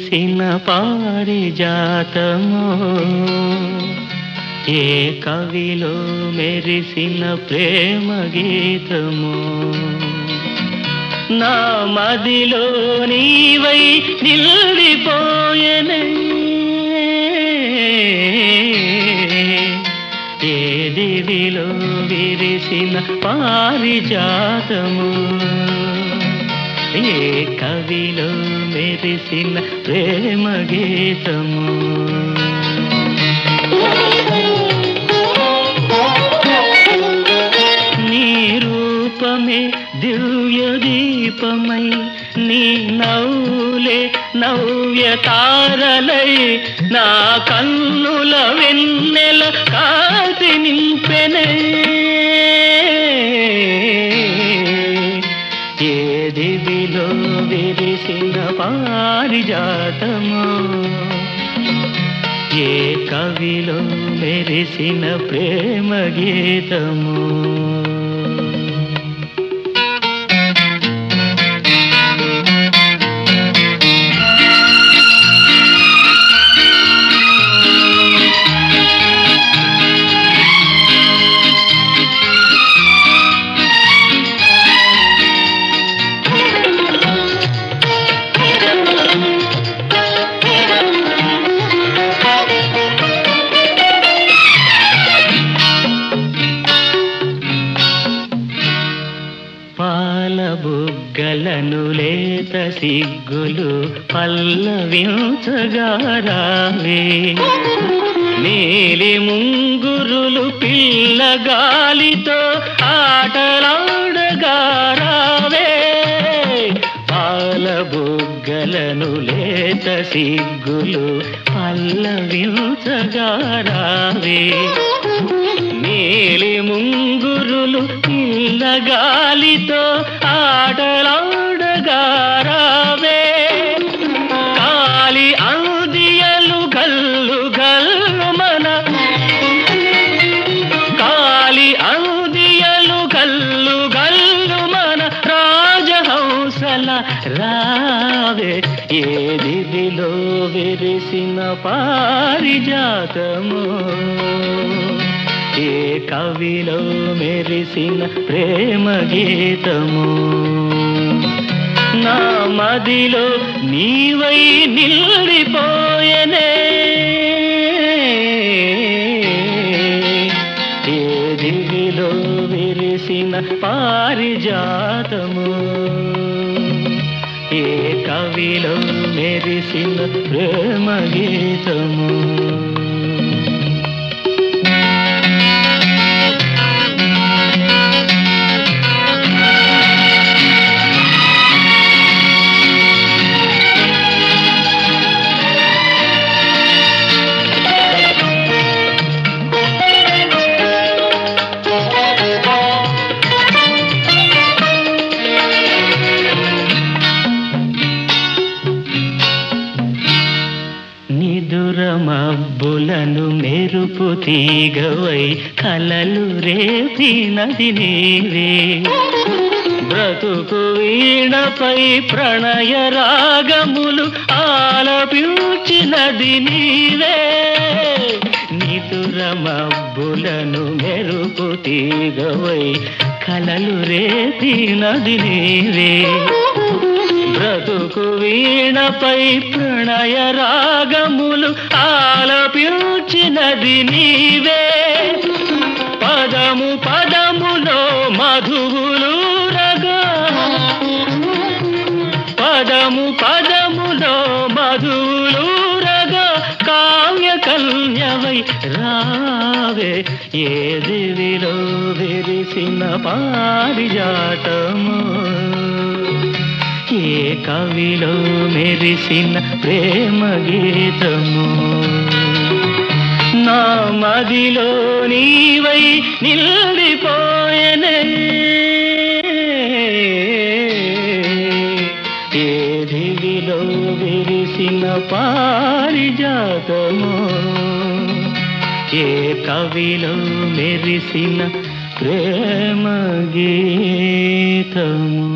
విరిసిన పారిజాతమో, ఏ కవిలో మెరిసిన ప్రేమ గీతమో, నా మదిలో నీవై నిలిపోయెనే, ఏ దివిలో విరిసిన పారిజాతము, ఏ కవిలో మెరిసిన ప్రేమ గీతము. నీ రూపమే దివ్య దీపమై, నీ నవ్వులే నవ్య తారలై, నా కన్నుల వెన్నెల కాంతి నింపెనే, ఏ దివిలో విరిసిన పారిజాతమో, ఏ కవిలో మెరిసిన ప్రేమ గీతము. బుగ్గలను లేత సిగ్గులు పల్లవించగా రావే, నీలి ముంగురులు పిల్లగాలితో ఆటలాడగా రావే, పాల బుగ్గలను లేత సిగ్గులు పల్లవించగా రావే, నీలి ముంగురులు పిల్లగాలితో ఆటలాడగా రావే, కాలి అందియలు గల్లు గల్లు మన, కాలి అందియలు గల్లు గల్లు మన రాజహంసల రావే, ఏ దివిలో విరిసిన పారిజాతము, ఏ కవిలో మెరిసిన ప్రేమ గీతము, నా మదిలో నీవై నిలిపోయెనే, ఏ దివిలో విరిసిన పారిజాతము, ఏ కవిలో మెరిసిన ప్రేమ గీతము. మబ్బులను మెరుపు తీగవై కలలు రేపినది నీవే, బ్రతుకు వీణపై ప్రణయ రాగములు ఆలపించినది నీవే, నిదుర మబ్బులను మెరుపు తీగవై కలలు రేపినది నీవే, బ్రతుకు వీణపై ప్రణయ రాగములు ఆలపించినది నీవే, పదము పదములో మధువులు రగా, పదము పదములో మధువులు రగా, కావ్య కన్యవై రావే, ఏ దివిలో విరిసిన పారిజాతము, ఏ కవిలో మెరిసిన ప్రేమ గీతము, నా మదిలో నీవై నిలిపోయెనే, ఏ దివిలో విరిసిన పారిజాతము, ఏ కవిలో మెరిసిన ప్రేమ గీతము.